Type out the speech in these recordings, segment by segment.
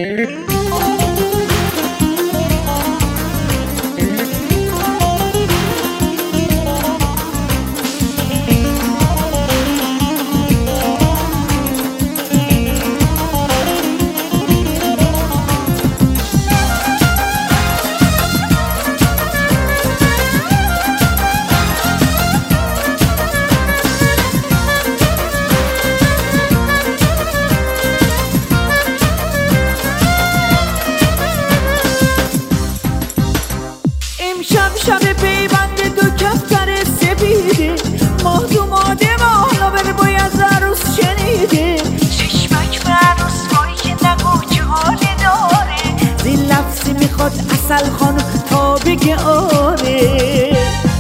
امشب شب پیوند دو کفتر سپیده، ماه تو ماده بالا بره باید عروس شنیده. چشمک به عروس وای که نگو چه حالی داره، زین لفظی میخواد اصل خانو تا بگه آره.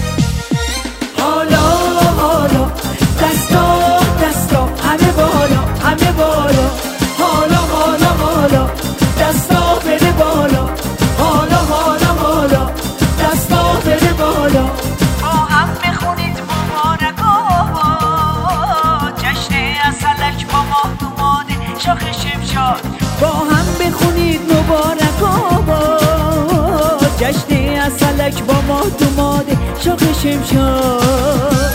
حالا حالا دستا دستا همه بالا همه بالا، حالا حالا حالا دستا بره بالا، حالا حالا حالا دستا بره بالا. با هم بخونید مبارک آباد، جشن اصلک با ماه دوماده شاخ شمشاد. با هم بخونید مبارک آباد، جشن اصلک با ماه دوماده شاخ شمشاد.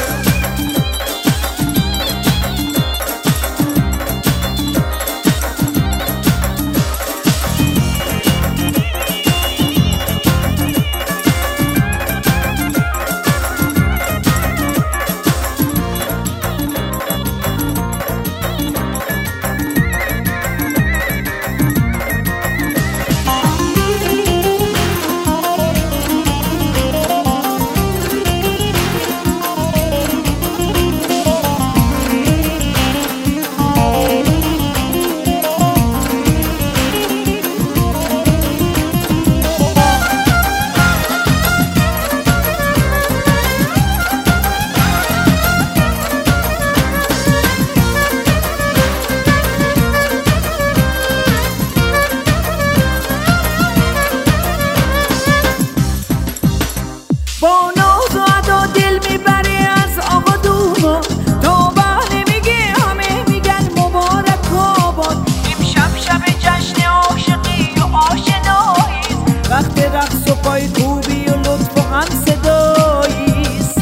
با ناز و ادا دل میبری از آقا دوما، تا بله میگه همه میگن مبارک آباد. امشب شب جشن عاشقی و آشناییست، وقت رقص و پای کوبی و لطف و هم صداییست.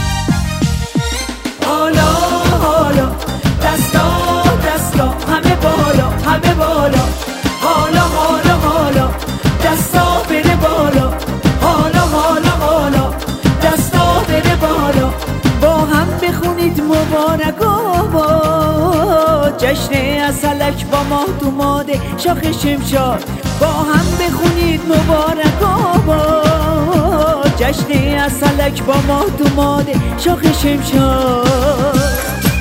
حالا حالا دستا دستا همه بالا همه بالا، حالا حالا حالا دستا بره بالا، حالا حالا حالا دستا بره بالا. با هم بخونید مبارک آباد، جشن اصلک با ماه دوماده شاخ شمشاد. با هم بخونید مبارک آباد، جشن اصلک با ماه دوماده شاخ شمشاد.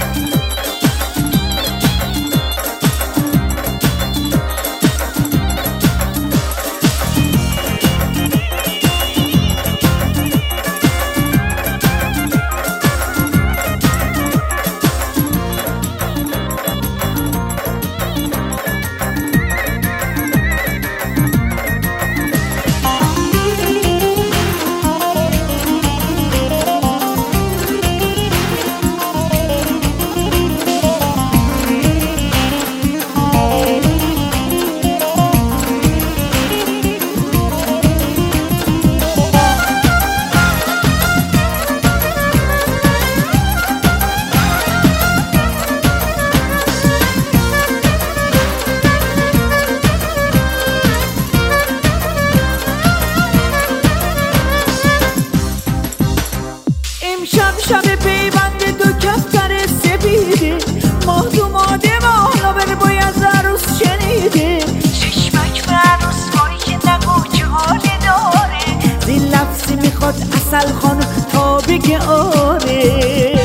امشب شب پیوند دو کفتر سپیده، ماه دوماده بالا بره باید عروس شنیده. چشمک به عروس وای که نگو چه حالی داره، زین لفظی میخواد اصل خانو تا بگه آره.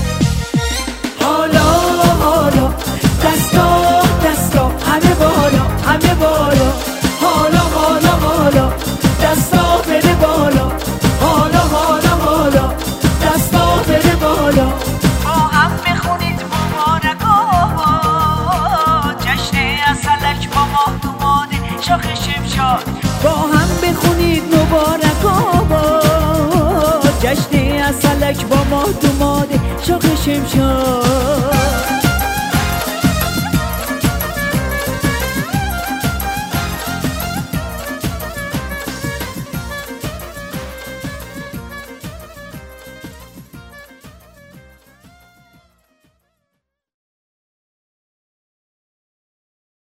حالا حالا دستا دستا همه بالا همه بالا، حالا حالا حالا دستا بره بالا، حالا حالا حالا دستا بره بالا. با هم بخونید مبارک آباد، جشن اصلک با ماه دوماده شاخ شمشاد. با هم بخونید مبارک آباد، جشن اصلک با ماه دوماده شاخ شمشاد.